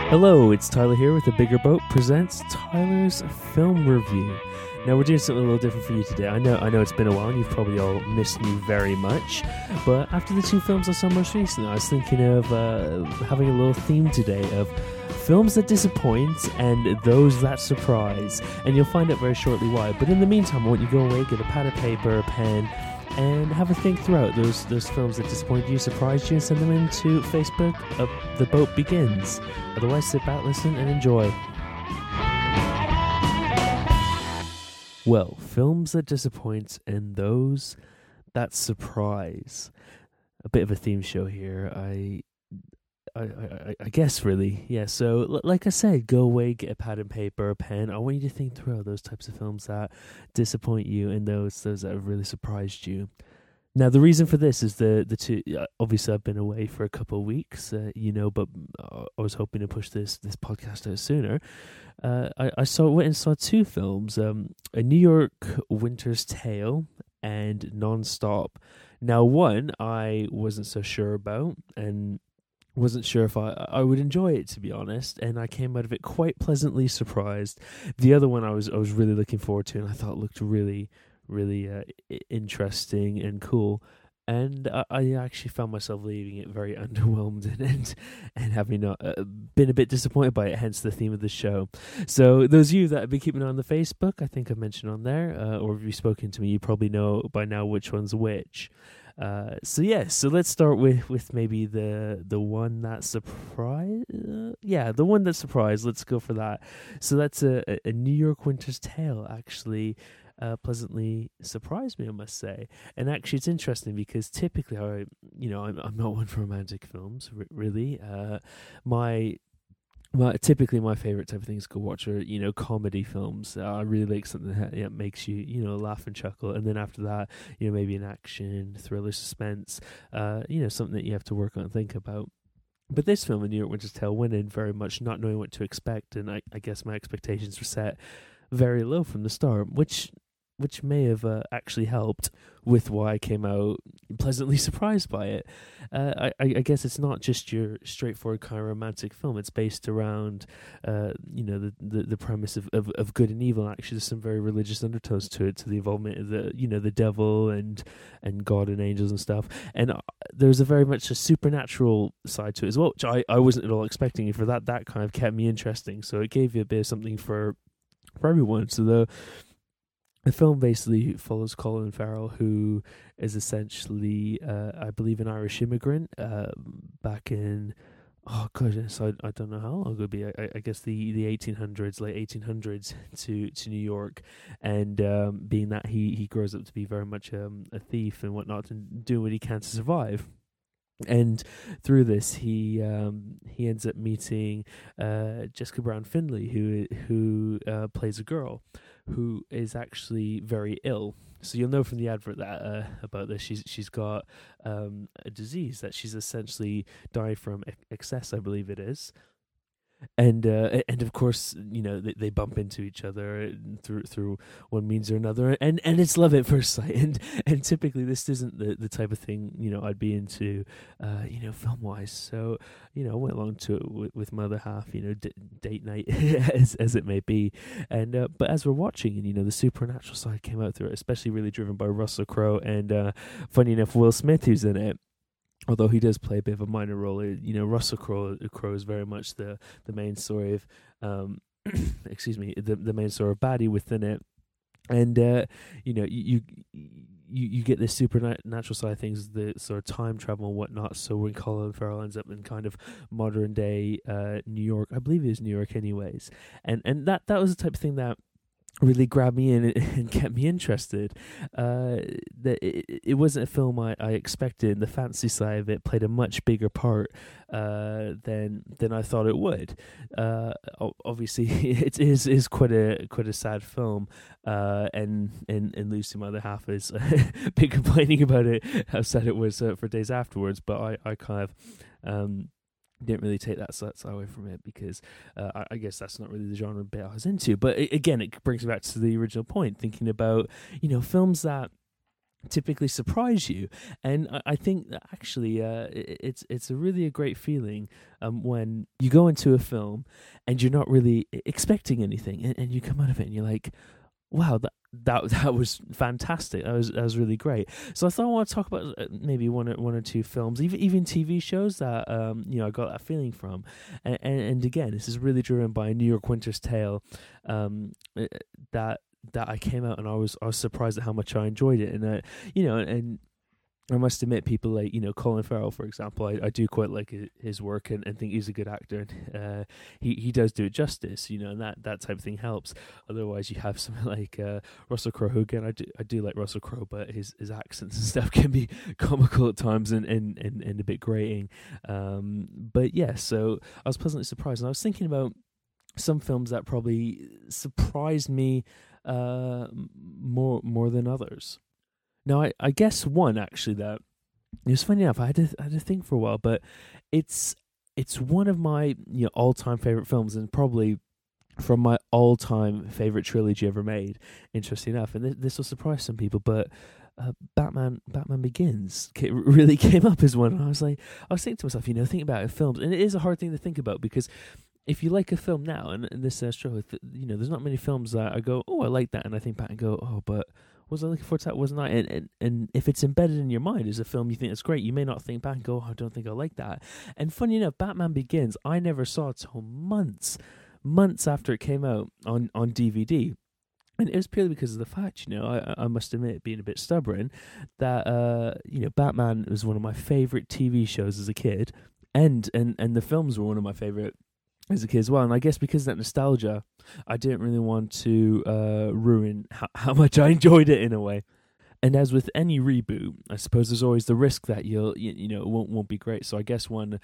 Hello, it's Tyler here with The Bigger Boat presents Tyler's Film Review. Now we're doing something a little different for you today. I know it's been a while and you've probably all missed me very much, but after the two films I saw most recently, I was thinking of having a little theme today of films that disappoint and those that surprise, and you'll find out very shortly why. But in the meantime, I want you to go away, get a pad of paper, a pen, and have a think throughout those films that disappointed you, surprised you, and send them into Facebook. The Boat Begins. Otherwise, sit back, listen, and enjoy. Well, films that disappoint and those that surprise. A bit of a theme show here. I guess, really. Yeah, so like I said, go away, get a pad and paper, a pen. I want you to think through those types of films that disappoint you and those that have really surprised you. Now, the reason for this is the two. Obviously, I've been away for a couple of weeks, but I was hoping to push this podcast out sooner. I went and saw two films: A New York Winter's Tale and Nonstop. Now, one I wasn't so sure about, and wasn't sure if I would enjoy it, to be honest, and I came out of it quite pleasantly surprised. The other one I was really looking forward to, and I thought looked really interesting and cool, and I actually found myself leaving it very underwhelmed and having not been a bit disappointed by it, hence the theme of the show. So those of you that have been keeping an eye on the Facebook, I think I've mentioned on there, or if you've spoken to me, you probably know by now which one's which. So let's start with maybe the one that surprised. The one that surprised. Let's go for that. So that's a New York Winter's Tale. Actually, pleasantly surprised me, I must say. And actually, it's interesting because typically, I'm not one for romantic films. Really, typically my favorite type of things to watch are comedy films. I really like something that makes you laugh and chuckle, and then after that maybe an action, thriller, suspense, something that you have to work on and think about. But this film, A New York Winter's Tale, went in very much not knowing what to expect, and I guess my expectations were set very low from the start, which may have actually helped with why I came out pleasantly surprised by it. I guess it's not just your straightforward kind of romantic film. It's based around, the premise of good and evil. Actually, there's some very religious undertones to it, to the involvement of the devil and God and angels and stuff. And there's a very much a supernatural side to it as well, which I wasn't at all expecting. For that kind of kept me interesting. So it gave you a bit of something for everyone. So the film basically follows Colin Farrell, who is essentially, I believe, an Irish immigrant back in, oh goodness, I don't know how long it would be. I guess the 1800s, late 1800s to New York, and being that he grows up to be very much a thief and whatnot, and doing what he can to survive. And through this, he ends up meeting Jessica Brown Findlay, who plays a girl who is actually very ill. So you'll know from the advert that about this, she's got a disease that she's essentially died from excess, I believe it is. And of course, they bump into each other through one means or another, and it's love at first sight. And typically, this isn't the type of thing I'd be into, film wise. So I went along to it with my other half, date night as it may be. And but as we're watching, and the supernatural side came out through it, especially really driven by Russell Crowe and funny enough, Will Smith, who's in it. Although he does play a bit of a minor role, Russell Crowe is very much the main story of, the main story of baddie within it, and you get this supernatural side of things, the sort of time travel and whatnot. So when Colin Farrell ends up in kind of modern day New York, I believe it is New York, anyways, and that was the type of thing that really grabbed me in and kept me interested. That it wasn't a film I expected. The fantasy side of it played a much bigger part than I thought it would. Obviously, it is quite a sad film, and Lucy, my other half, is been complaining about it, how sad it was for days afterwards. But I kind of didn't really take that side away from it because I guess that's not really the genre bit I was into. But again, it brings me back to the original point, thinking about films that typically surprise you. And I think that actually it's a really a great feeling when you go into a film and you're not really expecting anything, and you come out of it and you're like, wow, that was fantastic. That was really great. So I thought I want to talk about maybe one or two films, even TV shows that I got that feeling from. And again, this is really driven by A New York Winter's Tale, that I came out and I was surprised at how much I enjoyed it. And and I must admit, people like, Colin Farrell, for example, I do quite like his work and think he's a good actor. And he does do it justice, and that type of thing helps. Otherwise, you have something like Russell Crowe, who again, I do like Russell Crowe, but his accents and stuff can be comical at times and a bit grating. But yeah, so I was pleasantly surprised. And I was thinking about some films that probably surprised me more than others. Now, I guess one actually that it was funny enough. I had to think for a while, but it's one of my all time favorite films, and probably from my all time favorite trilogy ever made. Interesting enough, and this will surprise some people, but Batman Begins really came up as one. And I was thinking to myself, thinking about films, and it is a hard thing to think about because if you like a film now, and this struggle, there's not many films that I go, oh, I like that, and I think back and go, oh, but was I looking forward to that? Wasn't I? And if it's embedded in your mind as a film you think it's great, you may not think back and go, oh, I don't think I like that. And funny enough, Batman Begins, I never saw it till months after it came out on DVD. And it was purely because of the fact, I must admit, being a bit stubborn, that Batman was one of my favorite TV shows as a kid, and the films were one of my favorite as a kid as well. And I guess because of that nostalgia, I didn't really want to ruin how much I enjoyed it in a way. And as with any reboot, I suppose there's always the risk that it won't be great. So I guess one,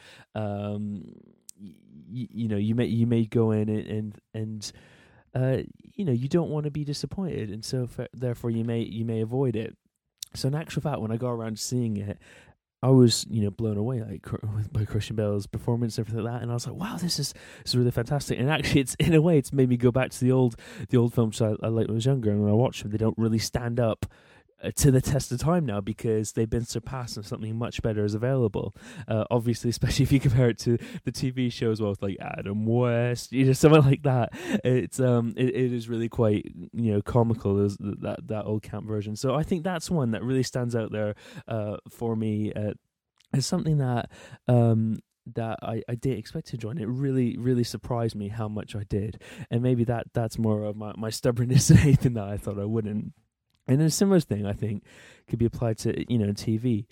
you may go in and you don't want to be disappointed, and so therefore you may avoid it. So in actual fact, when I got around to seeing it, I was blown away by Christian Bale's performance and everything like that, and I was like, wow, this is really fantastic. And actually, it's in a way it's made me go back to the old films I liked when I was younger, and when I watch them, they don't really stand up to the test of time now because they've been surpassed and something much better is available. Obviously, especially if you compare it to the TV show as well, with like Adam West, something like that. It's it is really quite comical as that old camp version. So I think that's one that really stands out there for me as something that that I didn't expect to enjoy, and it really, really surprised me how much I did. And maybe that's more of my stubbornness than anything that I thought I wouldn't. And a similar thing, I think, could be applied to TV.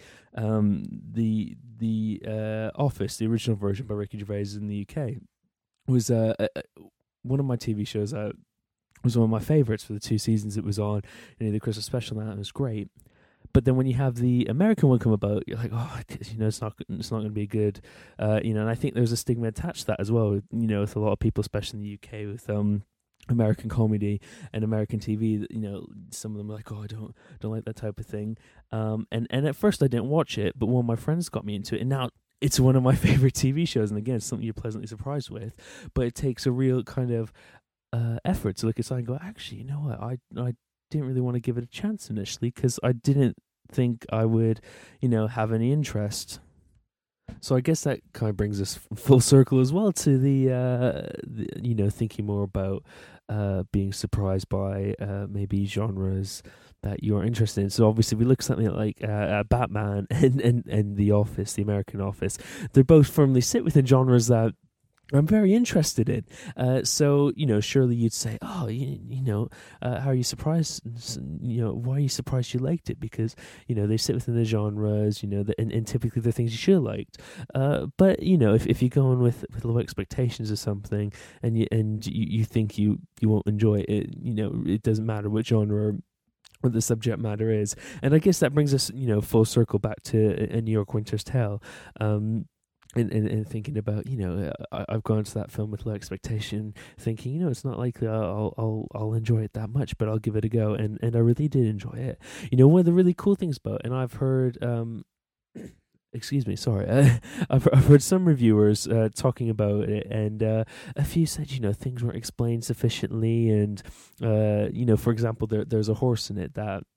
The Office, the original version by Ricky Gervais in the UK, was one of my TV shows that was one of my favourites for the 2 seasons it was on. The Christmas special, that was great. But then when you have the American one come about, you're like, oh, it's not going to be good. And I think there's a stigma attached to that as well. With a lot of people, especially in the UK, with American comedy and American TV, some of them are like, oh, I don't like that type of thing. And at first I didn't watch it, but one of my friends got me into it, and now it's one of my favorite TV shows. And again, it's something you're pleasantly surprised with, but it takes a real kind of effort to look at something and go, actually, you know what, I didn't really want to give it a chance initially because I didn't think I would, have any interest. So I guess that kind of brings us full circle as well to the thinking more about being surprised by maybe genres that you're interested in. So obviously we look at something like Batman and The Office, the American Office. They both firmly sit within genres that I'm very interested in. So, surely you'd say, oh, how are you surprised? Why are you surprised you liked it? Because, they sit within the genres, and typically they're things you should have liked. But, if you go on with low expectations of something and you think you won't enjoy it, it doesn't matter what genre or what the subject matter is. And I guess that brings us, full circle back to A New York Winter's Tale. And thinking about, I've gone to that film with low expectation, thinking, it's not likely I'll enjoy it that much, but I'll give it a go, and I really did enjoy it. One of the really cool things about, and I've heard, excuse me, sorry, I've heard some reviewers talking about it, and a few said, things weren't explained sufficiently, and for example, there's a horse in it that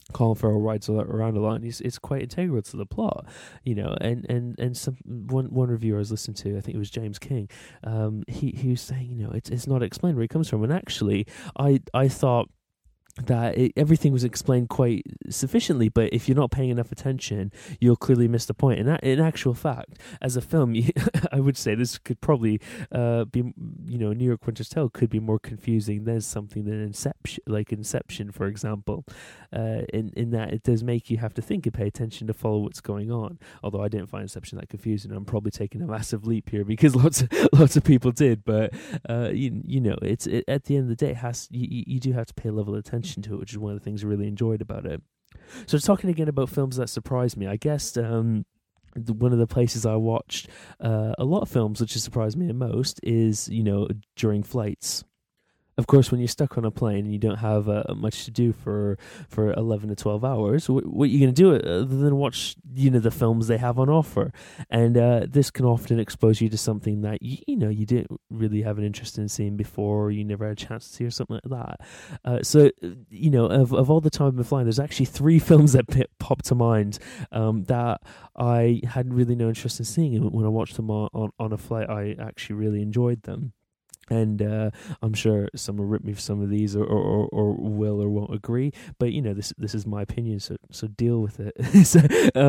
Colin Farrell rides around a lot, and it's quite integral to the plot, and some one reviewer I was listening to, I think it was James King, he was saying, it's not explained where he comes from, and actually I thought that everything was explained quite sufficiently, but if you're not paying enough attention, you'll clearly miss the point. And in actual fact, as a film, I would say this could probably be, New York Winter's Tale could be more confusing than something than Inception, for example, in that it does make you have to think and pay attention to follow what's going on. Although I didn't find Inception that confusing, I'm probably taking a massive leap here because lots of people did. But at the end of the day, you do have to pay a level of attention to it, which is one of the things I really enjoyed about it. So talking again about films that surprised me, I guess one of the places I watched a lot of films which has surprised me the most is during flights. Of course, when you're stuck on a plane and you don't have much to do for 11 to 12 hours, what are you going to do other than watch, the films they have on offer? And this can often expose you to something that, you didn't really have an interest in seeing before, or you never had a chance to see, or something like that. So, of all the time I've been flying, there's actually 3 films that pop to mind that I had really no interest in seeing. And when I watched them on a flight, I actually really enjoyed them. And I'm sure some will rip me for some of these, or will or won't agree. But this is my opinion, so deal with it. So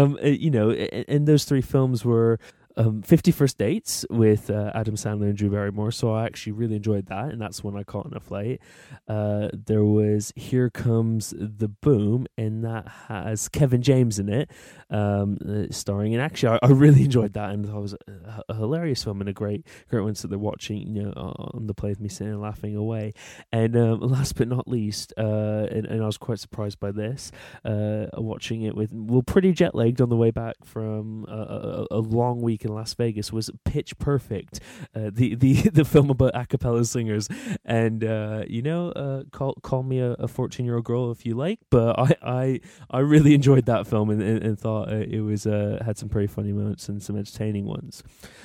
and those 3 films were 50 First Dates with Adam Sandler and Drew Barrymore, so I actually really enjoyed that, and that's one I caught on a flight. There was Here Comes the Boom, and that has Kevin James in it, starring, and actually I really enjoyed that, and it was a hilarious film and a great one that they're watching, on the plane with me sitting and laughing away. And last but not least, and I was quite surprised by this, watching it pretty jet lagged on the way back from a long week in Las Vegas, was Pitch Perfect, the film about a cappella singers. And call me a 14-year-old girl if you like, but I really enjoyed that film and thought it was had some pretty funny moments and some entertaining ones.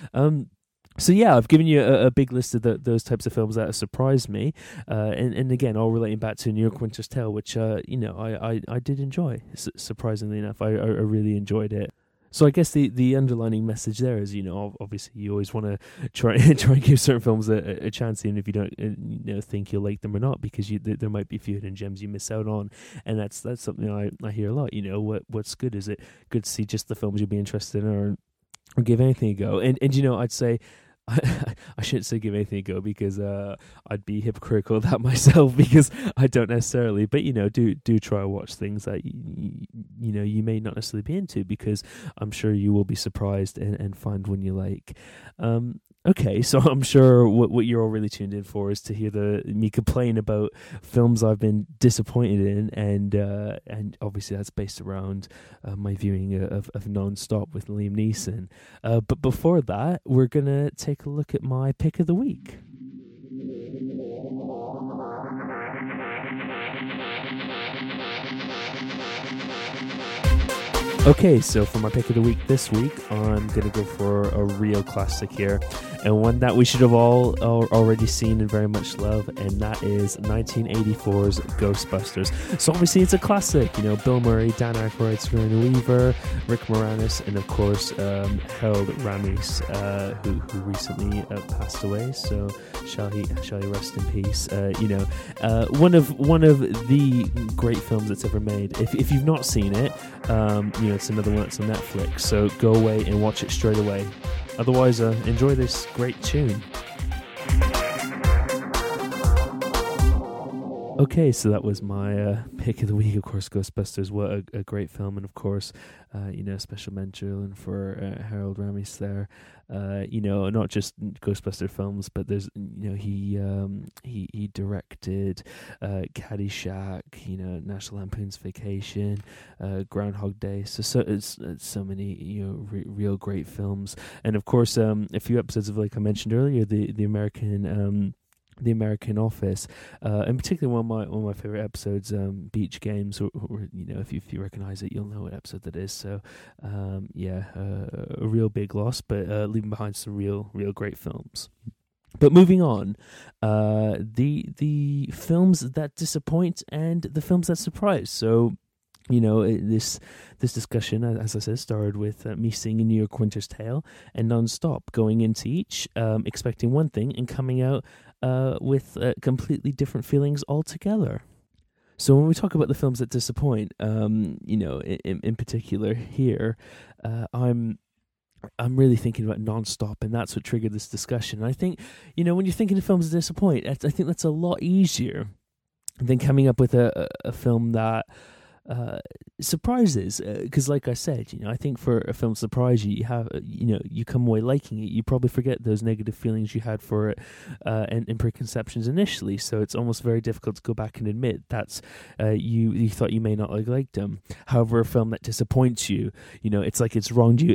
So yeah, I've given you a big list of those types of films that have surprised me, and again, all relating back to New York Winter's Tale, which I did enjoy. Surprisingly enough, I really enjoyed it. So I guess the underlining message there is, obviously you always want to try and give certain films a chance, even if you don't think you'll like them or not, because there might be a few hidden gems you miss out on, and that's something I hear a lot. What's good? Is it good to see just the films you'd be interested in, or give anything a go? And I'd say, I shouldn't say give anything a go, because I'd be hypocritical of that myself, because I don't necessarily. But do try to watch things that you may not necessarily be into, because I'm sure you will be surprised and find one you like. Okay, so I'm sure what you're all really tuned in for is to hear me complain about films I've been disappointed in, and obviously that's based around my viewing of Non-Stop with Liam Neeson. But before that, we're gonna take a look at my pick of the week. Okay, so for my pick of the week this week, I'm going to go for a real classic here, and one that we should have all already seen and very much love, and that is 1984's Ghostbusters. So obviously it's a classic, Bill Murray, Dan Aykroyd, Sigourney Weaver, Rick Moranis, and of course Harold Ramis, who recently passed away, so shall he rest in peace. One of the great films that's ever made. If you've not seen it, it's another one that's on Netflix, so go away and watch it straight away. Otherwise, enjoy this great tune. Okay, so that was my pick of the week. Of course, Ghostbusters, what a great film, and of course, special mention for Harold Ramis there. Not just Ghostbuster films, but there's he directed Caddyshack, National Lampoon's Vacation, Groundhog Day. So it's so many real great films, and of course a few episodes of, like I mentioned earlier, the American Office, in particular one of my favorite episodes, Beach Games, or if you recognize it, you'll know what episode that is. So a real big loss, but leaving behind some real great films. But moving on, the films that disappoint and the films that surprise. So This discussion, as I said, started with me seeing a New York Winter's Tale and Non-Stop, going into each expecting one thing and coming out with completely different feelings altogether. So when we talk about the films that disappoint, in particular here, I'm really thinking about Non-Stop, and that's what triggered this discussion. And I think, when you're thinking of films that disappoint, I think that's a lot easier than coming up with a film that surprises, because like I said, I think for a film to surprise you, you have, you come away liking it. You probably forget those negative feelings you had for it and preconceptions initially. So it's almost very difficult to go back and admit that's you thought you may not have liked them. However, a film that disappoints you, it's like it's wronged you.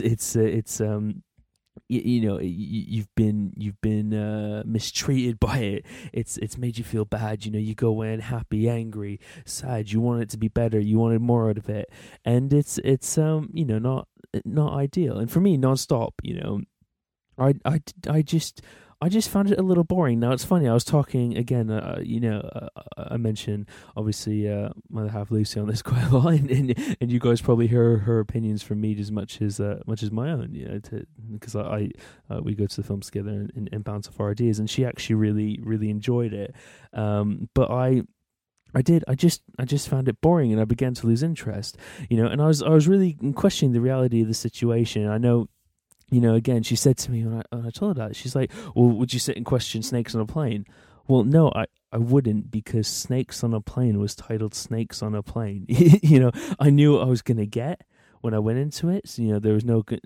You've been mistreated by it. It's made you feel bad. You go in happy, angry, sad. You want it to be better. You wanted more out of it, and it's not ideal. And for me, Non-Stop, I just found it a little boring. Now, it's funny, I was talking, again, I mentioned, obviously, my half Lucy on this quite a lot, and you guys probably hear her opinions from me as much as my own, because we go to the films together and bounce off our ideas, and she actually really, really enjoyed it. But I just found it boring, and I began to lose interest, and I was really questioning the reality of the situation. I know, again, she said to me when I told her that, she's like, well, would you sit and question Snakes on a Plane? Well, no, I wouldn't, because Snakes on a Plane was titled Snakes on a Plane. I knew what I was going to get when I went into it. So, there was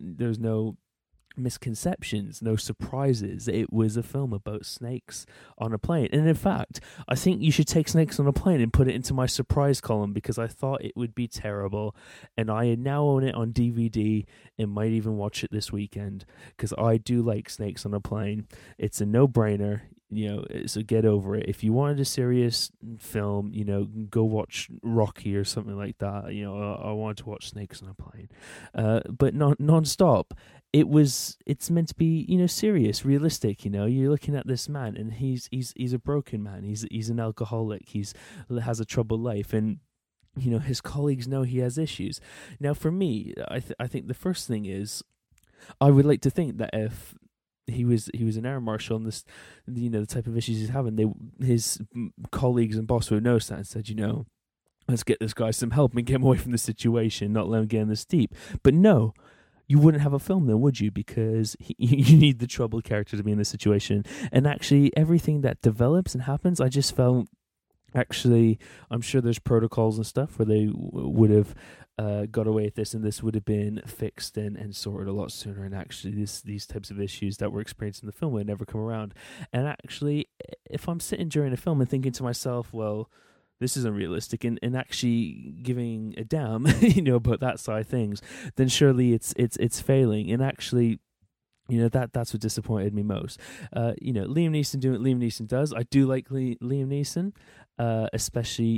no misconceptions, no surprises. It was a film about snakes on a plane. And in fact, I think you should take Snakes on a Plane and put it into my surprise column, because I thought it would be terrible, and I now own it on DVD and might even watch it this weekend, because I do like Snakes on a Plane. It's a no-brainer. So get over it. If you wanted a serious film, go watch Rocky or something like that. I wanted to watch Snakes on a Plane, but Non-Stop. It's meant to be, serious, realistic. You're looking at this man, and he's a broken man. He's an alcoholic. He's has a troubled life, and his colleagues know he has issues. Now, for me, I think the first thing is, I would like to think that if he was an air marshal, and this, the type of issues he's having, his colleagues and boss would notice that and said, let's get this guy some help and get him away from the situation, not let him get in this deep. But no, you wouldn't have a film then, would you? Because you need the troubled character to be in this situation. And actually, everything that develops and happens, I just felt, actually, I'm sure there's protocols and stuff where they would have got away with this, and this would have been fixed and sorted a lot sooner. And actually, these types of issues that we're experiencing in the film would never come around. And actually, if I'm sitting during a film and thinking to myself, well, this is unrealistic, and actually giving a damn, about that side of things, then surely it's failing. And actually, that's what disappointed me most. Liam Neeson doing what Liam Neeson does. I do like Liam Neeson, especially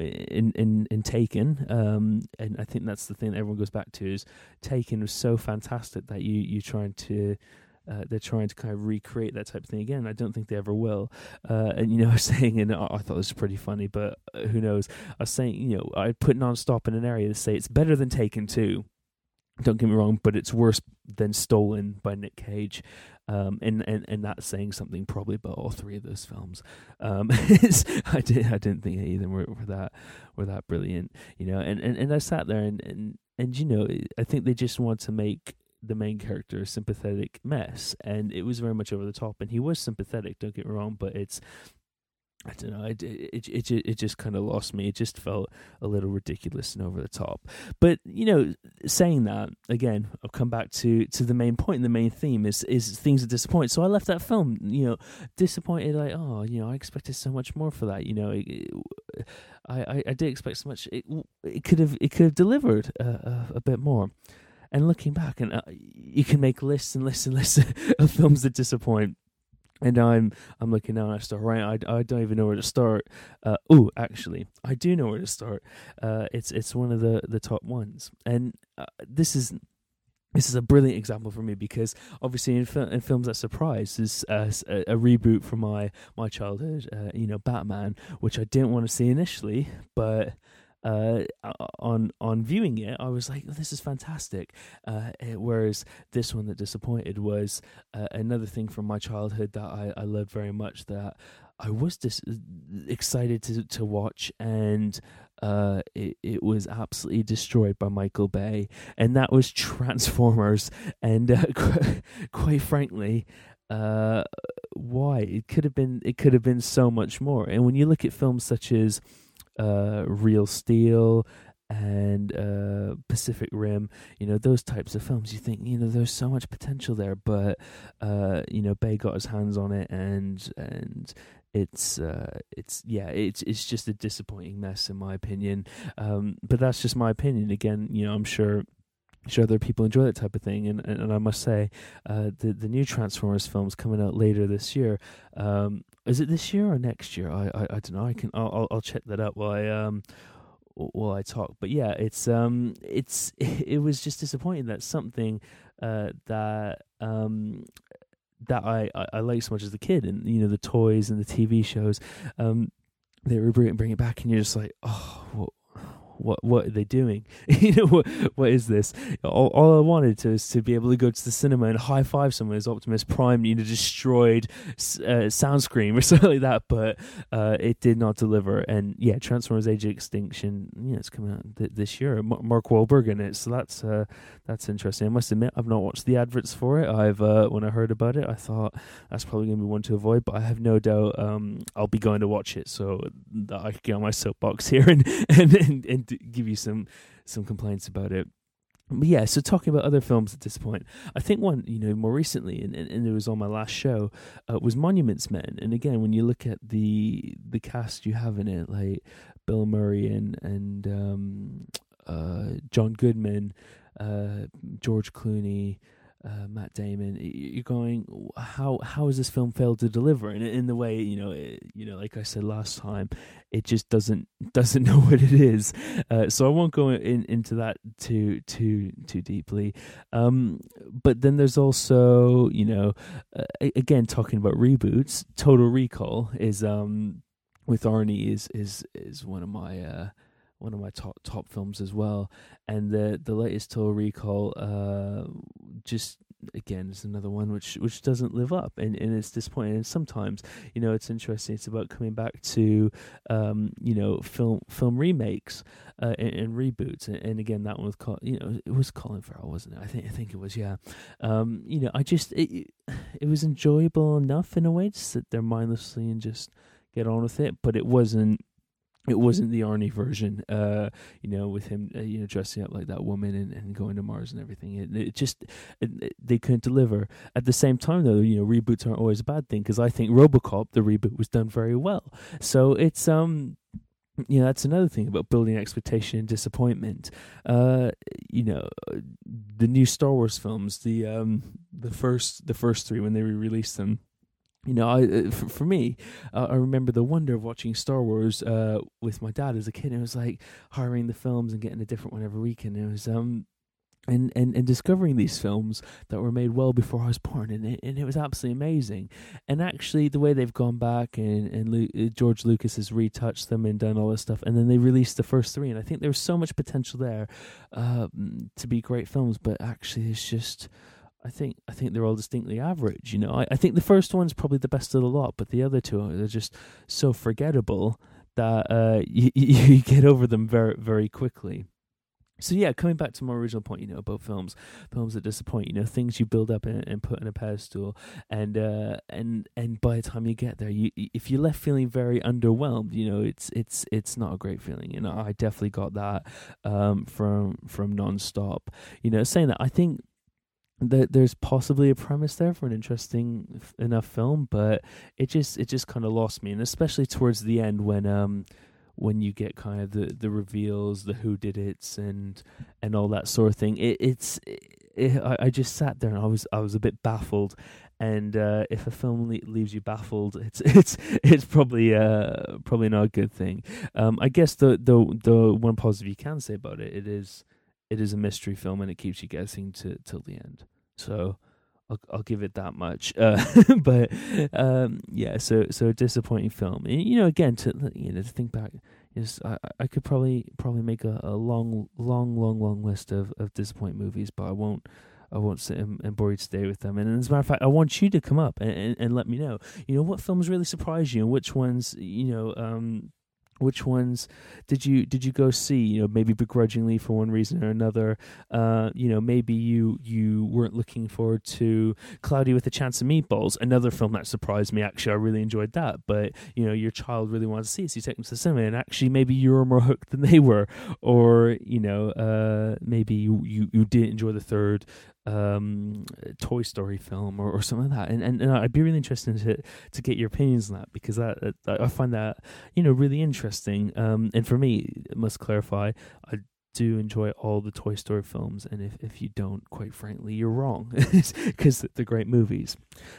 in Taken. And I think that's the thing that everyone goes back to, is Taken was so fantastic that they're trying to kind of recreate that type of thing again. I don't think they ever will. And I was saying, and I thought this was pretty funny, but who knows? I was saying, I put Non-Stop in an area to say it's better than Taken 2. Don't get me wrong, but it's worse than Stolen by Nick Cage. And that's saying something probably about all three of those films. I didn't think any of them were that brilliant, and I sat there and I think they just want to make the main character a sympathetic mess, and it was very much over the top, and he was sympathetic, don't get me wrong, but I don't know, it just kind of lost me. It just felt a little ridiculous and over the top. But, saying that, again, I'll come back to the main point, and the main theme is things that disappoint. So I left that film, disappointed, like, I expected so much more for that, I did expect so much. It could have delivered a bit more. And looking back, and you can make lists and lists and lists of films that disappoint. And I'm looking now, and I start right. I don't even know where to start. Actually, I do know where to start. It's one of the top ones, and this is a brilliant example for me, because obviously in films that surprise is a reboot from my childhood. Batman, which I didn't want to see initially, but on viewing it, I was like, this is fantastic. Whereas this one that disappointed was another thing from my childhood that I loved very much, that I was excited to watch, and it was absolutely destroyed by Michael Bay, and that was Transformers. And quite frankly, why it could have been so much more. And when you look at films such as Real Steel and Pacific Rim, those types of films, you think, there's so much potential there, but Bay got his hands on it, and it's just a disappointing mess, in my opinion. But that's just my opinion. Again, I'm sure other people enjoy that type of thing, and I must say, the new Transformers film's coming out later this year. Is it this year or next year? I don't know. I'll check that out while I talk. But yeah, it was just disappointing that something that I liked so much as a kid, and the toys and the TV shows, they were bring it back, and you're just like, oh, what are they doing? What is this? All I wanted to be able to go to the cinema and high five someone as Optimus Prime, destroyed Soundscreen or something like that. But it did not deliver. And yeah, Transformers: Age of Extinction, it's coming out this year. Mark Wahlberg in it, so that's interesting. I must admit, I've not watched the adverts for it. When I heard about it, I thought that's probably going to be one to avoid. But I have no doubt I'll be going to watch it, so that I could get on my soapbox here and give you some complaints about it. But yeah, so talking about other films that disappoint, I think one, more recently, and it was on my last show, was Monuments Men. And again, when you look at the cast you have in it, like Bill Murray and John Goodman, George Clooney, Matt Damon, you're going, how has this film failed to deliver? And in the way, like I said last time, it just doesn't know what it is. So I won't go into that too deeply. But then there's also, again, talking about reboots, Total Recall is with Arnie is one of my top films as well. And the latest Total Recall, just again, is another one which doesn't live up, and it's disappointing. And sometimes, it's interesting. It's about coming back to film remakes and reboots. And again, that one was it was Colin Farrell, wasn't it? I think it was, yeah. It was enjoyable enough in a way to sit there mindlessly and just get on with it, but it wasn't the Arnie version, with him, dressing up like that woman and going to Mars and everything. They couldn't deliver. At the same time, though, reboots aren't always a bad thing, because I think RoboCop, the reboot, was done very well. So it's that's another thing about building expectation and disappointment. The new Star Wars films, the first three, when they re-released them, for me, I remember the wonder of watching Star Wars with my dad as a kid. It was like hiring the films and getting a different one every weekend. It was and discovering these films that were made well before I was born, and it was absolutely amazing. And actually, the way they've gone back and George Lucas has retouched them and done all this stuff, and then they released the first three, and I think there was so much potential there to be great films, but actually, it's just. I think they're all distinctly average. I think the first one's probably the best of the lot, but the other two are just so forgettable that you get over them very, very quickly. So yeah, coming back to my original point, about films that disappoint, things you build up and put in a pedestal, and by the time you get there, if you're left feeling very underwhelmed, it's not a great feeling. And I definitely got that from Nonstop. Saying that, I think there's possibly a premise there for an interesting enough film, but it just kind of lost me, and especially towards the end when you get kind of the reveals, the whodidits, and all that sort of thing. I just sat there and I was a bit baffled. And if a film leaves you baffled, it's probably not a good thing. I guess the one positive you can say about it is a mystery film, and it keeps you guessing till the end. So I'll give it that much. But yeah, so a disappointing film. And, again, to think back, I could probably make a long list of disappointing movies, but I won't. I won't sit and bore you today with them. And as a matter of fact, I want you to come up and let me know, what films really surprised you, and which ones, which ones did you go see? Maybe begrudgingly for one reason or another. Maybe you weren't looking forward to Cloudy with a Chance of Meatballs, another film that surprised me. Actually, I really enjoyed that. But your child really wanted to see it, so you take them to the cinema, and actually maybe you were more hooked than they were, or maybe you did enjoy the third Toy Story film or something like that, and I'd be really interested to get your opinions on that, because that I find that really interesting. And for me, I must clarify, I do enjoy all the Toy Story films, and if you don't, quite frankly, you're wrong, because they're great movies.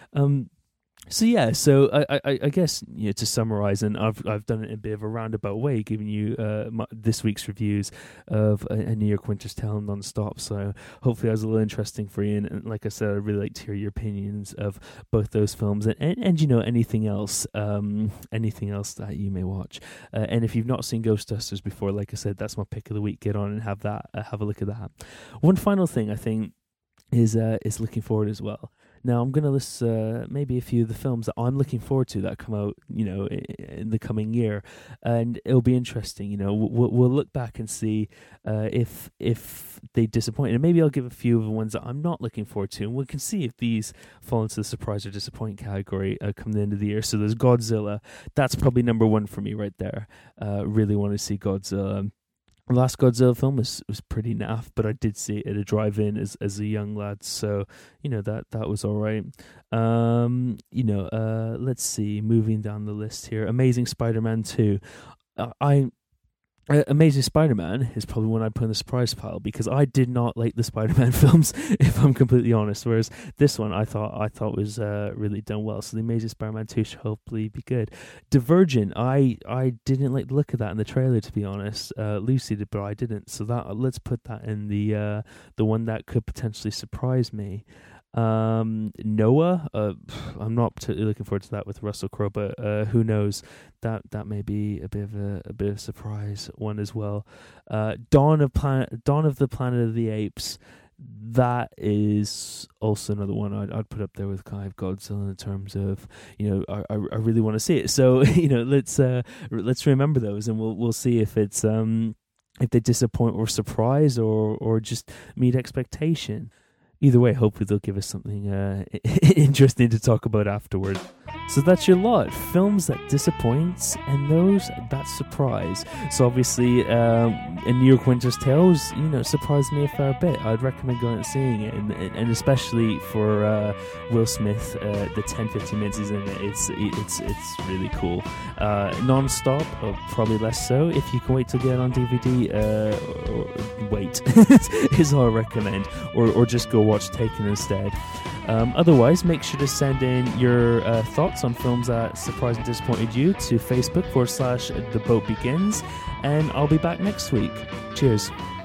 So I guess to summarize, and I've done it in a bit of a roundabout way, giving you this week's reviews of a New York Winter's Tale Non-Stop. So hopefully that was a little interesting for you. And like I said, I'd really like to hear your opinions of both those films and anything else that you may watch. And if you've not seen Ghostbusters before, like I said, that's my pick of the week. Get on and have a look at that. One final thing I think is looking forward as well. Now, I'm going to list maybe a few of the films that I'm looking forward to that come out, in the coming year, and it'll be interesting. We'll look back and see if they disappoint, and maybe I'll give a few of the ones that I'm not looking forward to, and we can see if these fall into the surprise or disappoint category come the end of the year. So there's Godzilla. That's probably number one for me right there. Really want to see Godzilla. The last Godzilla film was pretty naff, but I did see it at a drive-in as a young lad, so that was all right. Let's see, moving down the list here, Amazing Spider-Man 2. Amazing Spider-Man is probably one I'd put in the surprise pile, because I did not like the Spider-Man films, if I'm completely honest. Whereas this one I thought was really done well. So the Amazing Spider-Man 2 should hopefully be good. Divergent, I didn't like the look of that in the trailer, to be honest. Lucy did, but I didn't. So let's put that in the one that could potentially surprise me. Noah, I'm not particularly looking forward to that with Russell Crowe, but who knows, that may be a bit of a surprise one as well. Dawn of the Planet of the Apes, that is also another one I'd put up there with kind of Godzilla in terms of I really want to see it. So let's remember those, and we'll see if it's if they disappoint or surprise or just meet expectation. Either way, hopefully they'll give us something interesting to talk about afterward. So that's your lot. Films that disappoint and those that surprise. So obviously, in New York Winter's Tale, surprised me a fair bit. I'd recommend going and seeing it, and especially for Will Smith, the 10-15 minutes he's in it, it's really cool. Non-stop, or probably less so. If you can wait till get it on DVD, wait is all I recommend, or just go watch Taken instead. Otherwise, make sure to send in your thoughts on films that surprised and disappointed you to Facebook /The Boat Begins, and I'll be back next week. Cheers.